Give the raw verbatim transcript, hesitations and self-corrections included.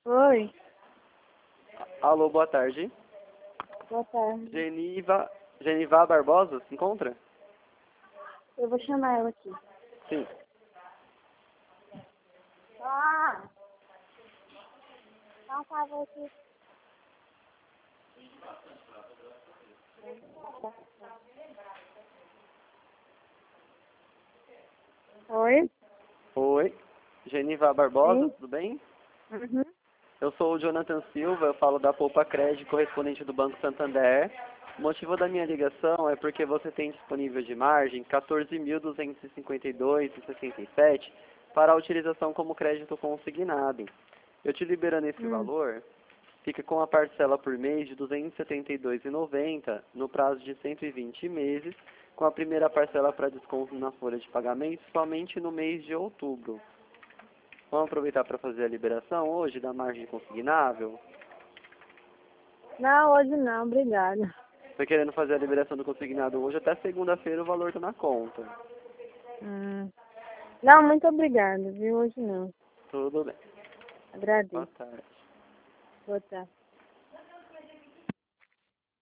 Oi, Alô, boa tarde. boa tarde. Geniva, Geniva Barbosa, se encontra? Eu vou chamar ela aqui. Sim. Ah! Dá um favor aqui. Oi? Oi. Geniva Barbosa, Sim? tudo bem? Uhum. Eu sou o Jonathan Silva, eu falo da Poupa Crédito, correspondente do Banco Santander. O motivo da minha ligação é porque você tem disponível de margem quatorze mil duzentos e cinquenta e dois vírgula sessenta e sete para a utilização como crédito consignado. Eu te liberando esse Hum. valor, fica com a parcela por mês de duzentos e setenta e dois reais e noventa centavos no prazo de cento e vinte meses, com a primeira parcela para desconto na folha de pagamento somente no mês de outubro. Vamos aproveitar para fazer a liberação hoje da margem consignável? Não, hoje não, obrigada. Estou querendo fazer a liberação do consignado hoje, até segunda-feira o valor está na conta. Hum. Não, muito obrigada, viu? Hoje não. Tudo bem. Boa Agradeço. tarde. Boa tarde.